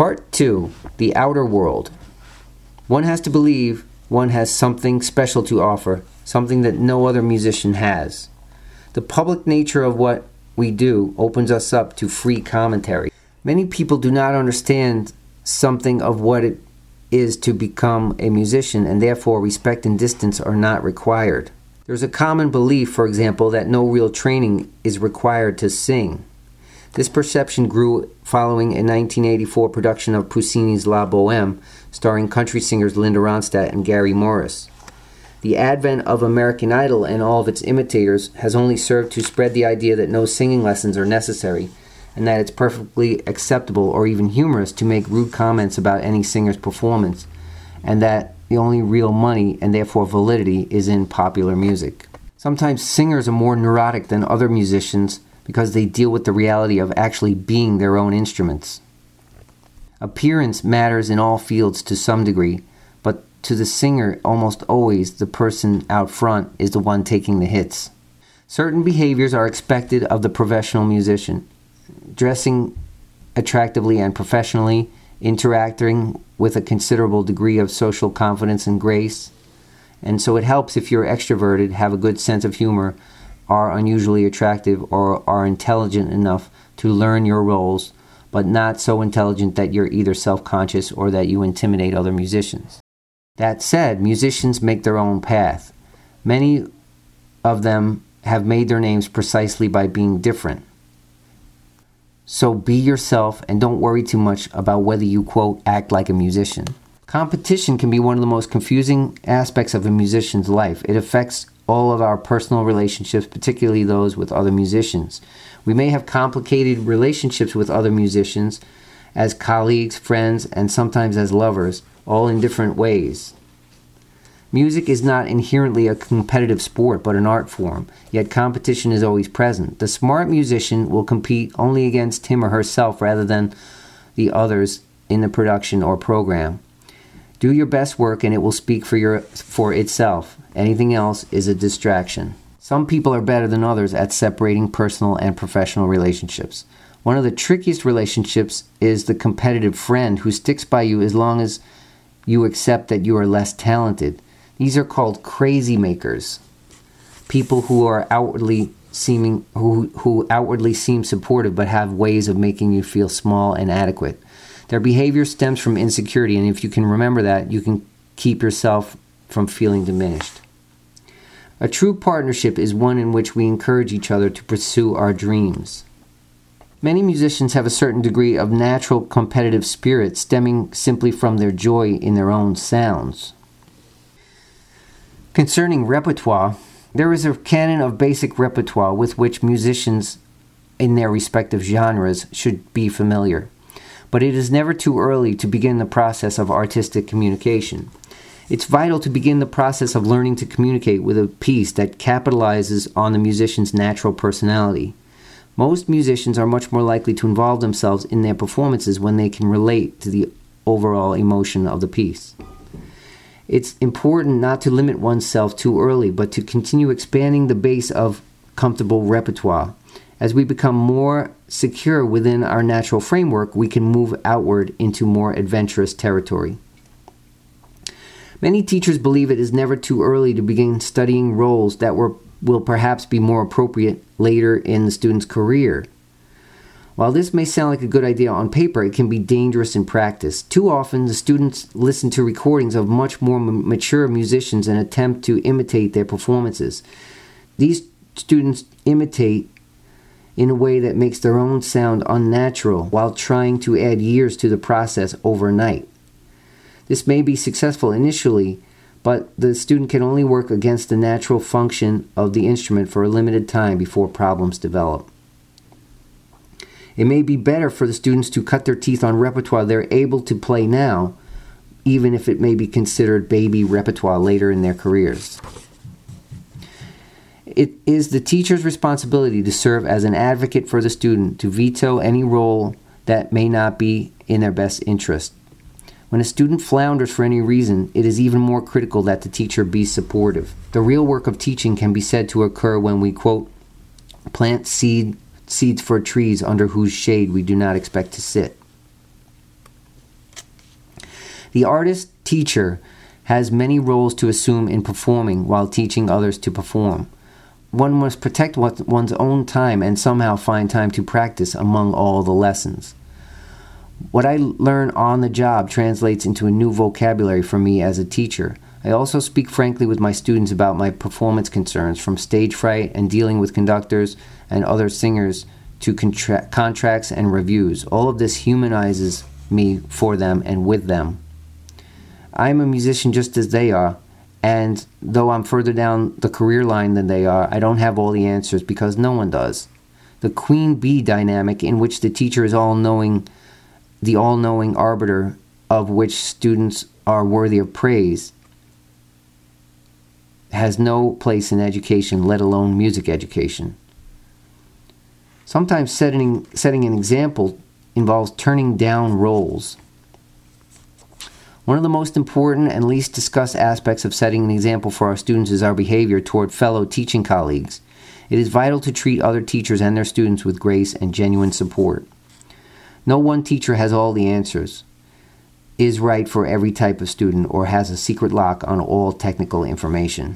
Part 2. The Outer World. One has to believe one has something special to offer, something that no other musician has. The public nature of what we do opens us up to free commentary. Many people do not understand something of what it is to become a musician, and therefore respect and distance are not required. There's a common belief, for example, that no real training is required to sing. This perception grew following a 1984 production of Puccini's La Bohème, starring country singers Linda Ronstadt and Gary Morris. The advent of American Idol and all of its imitators has only served to spread the idea that no singing lessons are necessary, and that it's perfectly acceptable or even humorous to make rude comments about any singer's performance, and that the only real money and therefore validity is in popular music. Sometimes singers are more neurotic than other musicians because they deal with the reality of actually being their own instruments. Appearance matters in all fields to some degree, but to the singer, almost always the person out front is the one taking the hits. Certain behaviors are expected of the professional musician. Dressing attractively and professionally, interacting with a considerable degree of social confidence and grace. And so it helps if you're extroverted, have a good sense of humor, are unusually attractive, or are intelligent enough to learn your roles, but not so intelligent that you're either self-conscious or that you intimidate other musicians. That said, musicians make their own path. Many of them have made their names precisely by being different. So be yourself and don't worry too much about whether you, quote, act like a musician. Competition can be one of the most confusing aspects of a musician's life. It affects all of our personal relationships, particularly those with other musicians. We may have complicated relationships with other musicians as colleagues, friends, and sometimes as lovers, all in different ways. Music is not inherently a competitive sport, but an art form, yet competition is always present. The smart musician will compete only against him or herself rather than the others in the production or program. Do your best work and it will speak for itself. Anything else is a distraction. Some people are better than others at separating personal and professional relationships. One of the trickiest relationships is the competitive friend who sticks by you as long as you accept that you are less talented. These are called crazy makers. People who are outwardly seem supportive but have ways of making you feel small and inadequate. Their behavior stems from insecurity, and if you can remember that, you can keep yourself from feeling diminished. A true partnership is one in which we encourage each other to pursue our dreams. Many musicians have a certain degree of natural competitive spirit stemming simply from their joy in their own sounds. Concerning repertoire, there is a canon of basic repertoire with which musicians in their respective genres should be familiar. But it is never too early to begin the process of artistic communication. It's vital to begin the process of learning to communicate with a piece that capitalizes on the musician's natural personality. Most musicians are much more likely to involve themselves in their performances when they can relate to the overall emotion of the piece. It's important not to limit oneself too early, but to continue expanding the base of comfortable repertoire. As we become more secure within our natural framework, we can move outward into more adventurous territory. Many teachers believe it is never too early to begin studying roles that will perhaps be more appropriate later in the student's career. While this may sound like a good idea on paper, it can be dangerous in practice. Too often, the students listen to recordings of much more mature musicians and attempt to imitate their performances. These students imitate in a way that makes their own sound unnatural while trying to add years to the process overnight. This may be successful initially, but the student can only work against the natural function of the instrument for a limited time before problems develop. It may be better for the students to cut their teeth on repertoire they're able to play now, even if it may be considered baby repertoire later in their careers. It is the teacher's responsibility to serve as an advocate for the student, to veto any role that may not be in their best interest. When a student flounders for any reason, it is even more critical that the teacher be supportive. The real work of teaching can be said to occur when we, quote, plant seeds for trees under whose shade we do not expect to sit. The artist teacher has many roles to assume in performing while teaching others to perform. One must protect one's own time and somehow find time to practice among all the lessons. What I learn on the job translates into a new vocabulary for me as a teacher. I also speak frankly with my students about my performance concerns, from stage fright and dealing with conductors and other singers to contracts and reviews. All of this humanizes me for them and with them. I am a musician just as they are, and though I'm further down the career line than they are, I don't have all the answers because no one does. The queen bee dynamic, in which the teacher is the all-knowing arbiter of which students are worthy of praise, has no place in education, let alone music education. Sometimes setting an example involves turning down roles. One of the most important and least discussed aspects of setting an example for our students is our behavior toward fellow teaching colleagues. It is vital to treat other teachers and their students with grace and genuine support. No one teacher has all the answers, is right for every type of student, or has a secret lock on all technical information.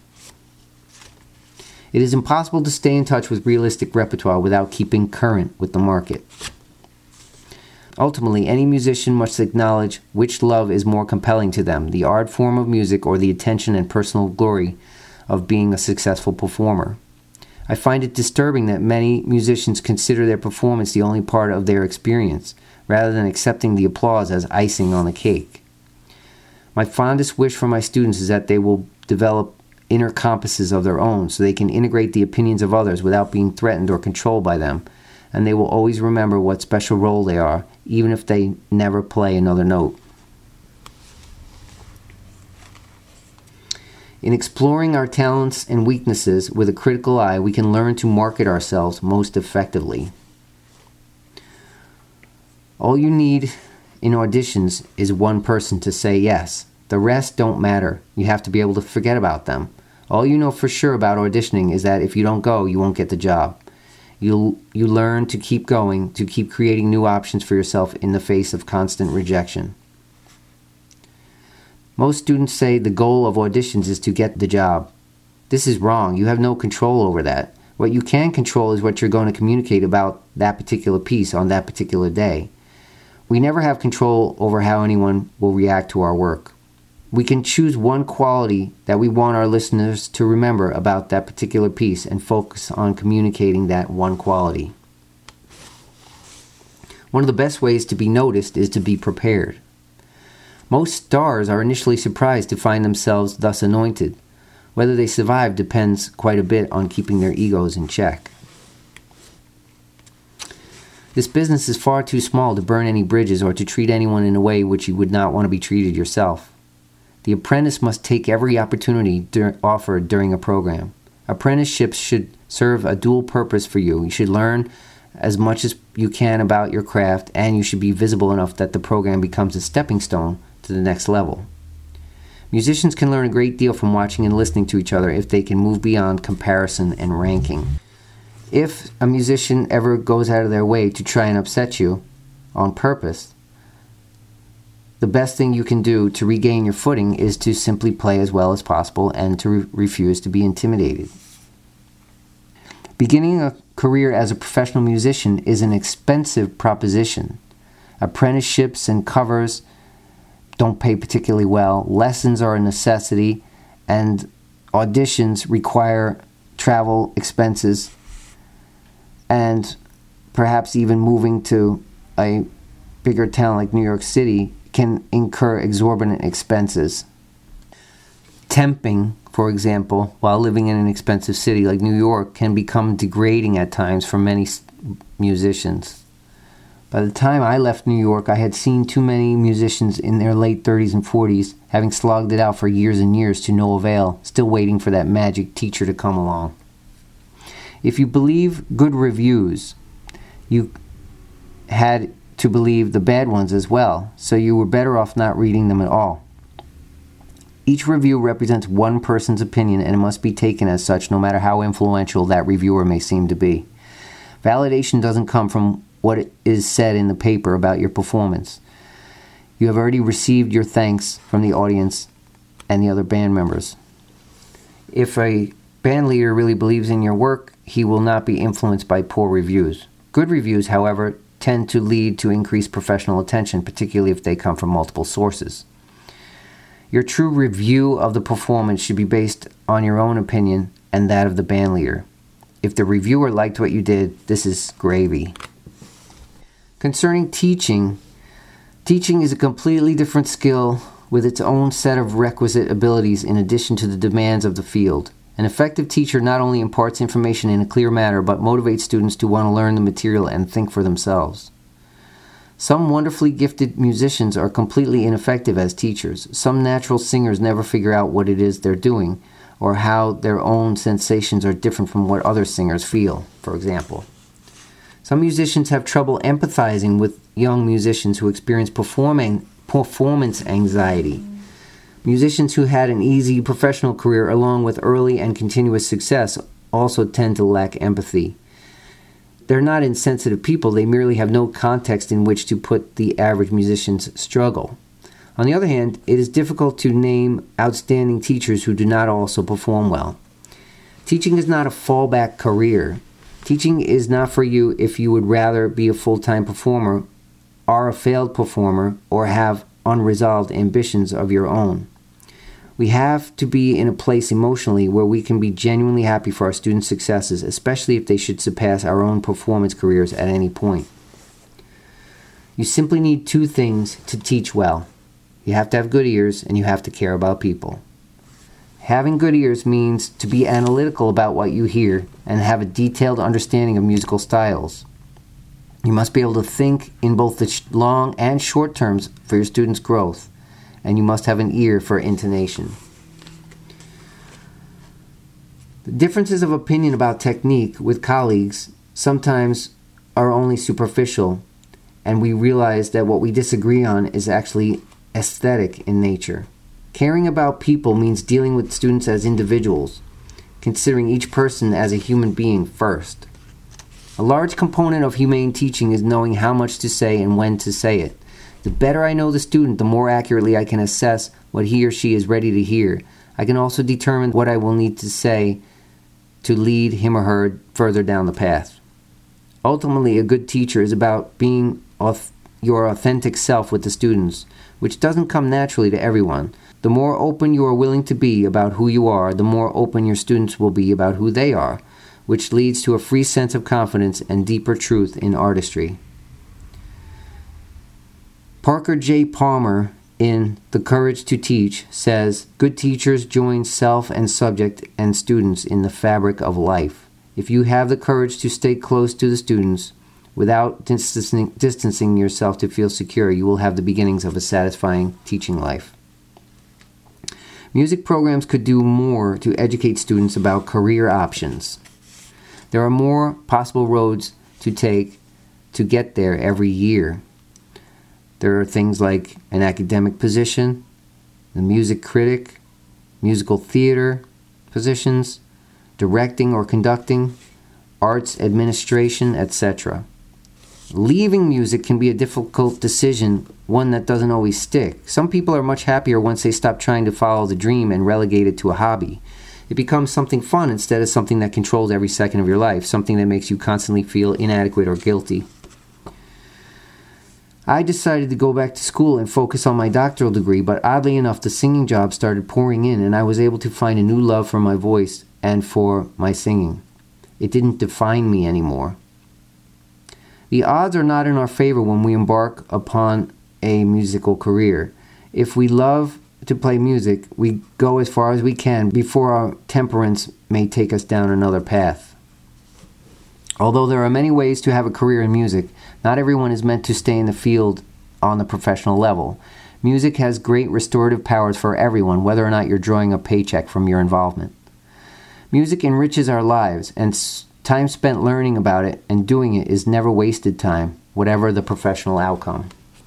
It is impossible to stay in touch with realistic repertoire without keeping current with the market. Ultimately, any musician must acknowledge which love is more compelling to them, the art form of music or the attention and personal glory of being a successful performer. I find it disturbing that many musicians consider their performance the only part of their experience, rather than accepting the applause as icing on the cake. My fondest wish for my students is that they will develop inner compasses of their own so they can integrate the opinions of others without being threatened or controlled by them, and they will always remember what special role they are, even if they never play another note. In exploring our talents and weaknesses with a critical eye, we can learn to market ourselves most effectively. All you need in auditions is one person to say yes. The rest don't matter. You have to be able to forget about them. All you know for sure about auditioning is that if you don't go, you won't get the job. You learn to keep going, to keep creating new options for yourself in the face of constant rejection. Most students say the goal of auditions is to get the job. This is wrong. You have no control over that. What you can control is what you're going to communicate about that particular piece on that particular day. We never have control over how anyone will react to our work. We can choose one quality that we want our listeners to remember about that particular piece and focus on communicating that one quality. One of the best ways to be noticed is to be prepared. Most stars are initially surprised to find themselves thus anointed. Whether they survive depends quite a bit on keeping their egos in check. This business is far too small to burn any bridges or to treat anyone in a way which you would not want to be treated yourself. The apprentice must take every opportunity offered during a program. Apprenticeships should serve a dual purpose for you. You should learn as much as you can about your craft, and you should be visible enough that the program becomes a stepping stone to the next level. Musicians can learn a great deal from watching and listening to each other if they can move beyond comparison and ranking. If a musician ever goes out of their way to try and upset you on purpose, the best thing you can do to regain your footing is to simply play as well as possible and to refuse to be intimidated. Beginning a career as a professional musician is an expensive proposition. Apprenticeships and covers don't pay particularly well. Lessons are a necessity, and auditions require travel expenses, and perhaps even moving to a bigger town like New York City can incur exorbitant expenses. Temping, for example, while living in an expensive city like New York, can become degrading at times for many musicians. By the time I left New York, I had seen too many musicians in their late 30s and 40s, having slogged it out for years and years to no avail, still waiting for that magic teacher to come along. If you believe good reviews, you had to believe the bad ones as well, so you were better off not reading them at all. Each review represents one person's opinion, and it must be taken as such, no matter how influential that reviewer may seem to be. Validation doesn't come from what is said in the paper about your performance. You have already received your thanks from the audience and the other band members. If a band leader really believes in your work, he will not be influenced by poor reviews. Good reviews, however, tend to lead to increased professional attention, particularly if they come from multiple sources. Your true review of the performance should be based on your own opinion and that of the band leader. If the reviewer liked what you did, this is gravy. Concerning teaching is a completely different skill with its own set of requisite abilities in addition to the demands of the field. An effective teacher not only imparts information in a clear manner, but motivates students to want to learn the material and think for themselves. Some wonderfully gifted musicians are completely ineffective as teachers. Some natural singers never figure out what it is they're doing, or how their own sensations are different from what other singers feel, for example. Some musicians have trouble empathizing with young musicians who experience performance anxiety. Musicians who had an easy professional career along with early and continuous success also tend to lack empathy. They're not insensitive people, they merely have no context in which to put the average musician's struggle. On the other hand, it is difficult to name outstanding teachers who do not also perform well. Teaching is not a fallback career. Teaching is not for you if you would rather be a full-time performer, are a failed performer, or have unresolved ambitions of your own. We have to be in a place emotionally where we can be genuinely happy for our students' successes, especially if they should surpass our own performance careers at any point. You simply need two things to teach well. You have to have good ears, and you have to care about people. Having good ears means to be analytical about what you hear and have a detailed understanding of musical styles. You must be able to think in both the long and short terms for your students' growth, and you must have an ear for intonation. The differences of opinion about technique with colleagues sometimes are only superficial, and we realize that what we disagree on is actually aesthetic in nature. Caring about people means dealing with students as individuals, considering each person as a human being first. A large component of humane teaching is knowing how much to say and when to say it. The better I know the student, the more accurately I can assess what he or she is ready to hear. I can also determine what I will need to say to lead him or her further down the path. Ultimately, a good teacher is about being your authentic self with the students, which doesn't come naturally to everyone. The more open you are willing to be about who you are, the more open your students will be about who they are, which leads to a free sense of confidence and deeper truth in artistry. Parker J. Palmer, in The Courage to Teach, says, "Good teachers join self and subject and students in the fabric of life. If you have the courage to stay close to the students, without distancing yourself to feel secure, you will have the beginnings of a satisfying teaching life." Music programs could do more to educate students about career options. There are more possible roads to take to get there every year. There are things like an academic position, the music critic, musical theater positions, directing or conducting, arts administration, etc. Leaving music can be a difficult decision, one that doesn't always stick. Some people are much happier once they stop trying to follow the dream and relegate it to a hobby. It becomes something fun instead of something that controls every second of your life, something that makes you constantly feel inadequate or guilty. I decided to go back to school and focus on my doctoral degree, but oddly enough, the singing job started pouring in, and I was able to find a new love for my voice and for my singing. It didn't define me anymore. The odds are not in our favor when we embark upon a musical career. If we love to play music, we go as far as we can before our temperance may take us down another path. Although there are many ways to have a career in music, not everyone is meant to stay in the field on the professional level. Music has great restorative powers for everyone, whether or not you're drawing a paycheck from your involvement. Music enriches our lives, and time spent learning about it and doing it is never wasted time, whatever the professional outcome.